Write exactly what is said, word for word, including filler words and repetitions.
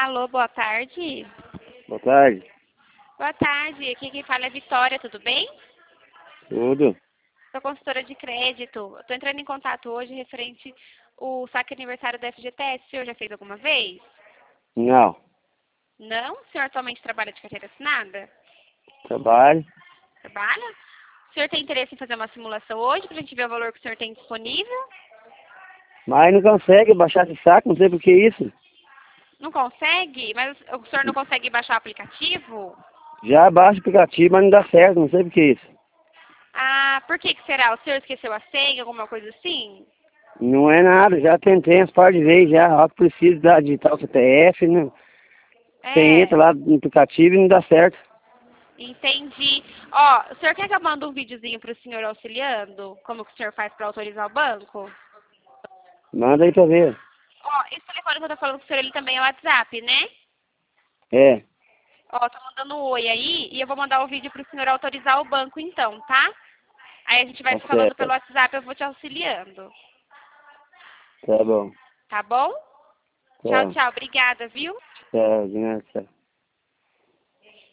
Alô, boa tarde. Boa tarde. Boa tarde, aqui quem fala é Vitória, tudo bem? Tudo? Sou consultora de crédito. Estou entrando em contato hoje referente o saque aniversário da F G T S. O senhor já fez alguma vez? Não. Não? O senhor atualmente trabalha de carteira assinada? Trabalho. Trabalha? O senhor tem interesse em fazer uma simulação hoje para a gente ver o valor que o senhor tem disponível? Mas não consegue baixar esse saco, não sei por que isso. Não consegue? Mas o senhor não consegue baixar o aplicativo? Já baixa o aplicativo, mas não dá certo, não sei por que isso. Ah, por que que será? O senhor esqueceu a senha, alguma coisa assim? Não é nada, já tentei umas par de vezes já, ó, que preciso da digitar o C P F, né? Você entra É, lá no aplicativo e não dá certo. entendi. Ó, o senhor quer que eu mande um videozinho para o senhor auxiliando? Como que o senhor faz para autorizar o banco? Manda aí pra ver. Ó, esse telefone que eu tô falando com o senhor, ele também é o WhatsApp, né? É, Ó, tô mandando um oi aí e eu vou mandar o vídeo pro senhor autorizar o banco então, tá? Aí a gente vai tá se falando pelo certo. WhatsApp, eu vou te auxiliando. Tá bom. Tá bom? Tchau, Tá. tchau. Obrigada, viu? Tá, né? Tá.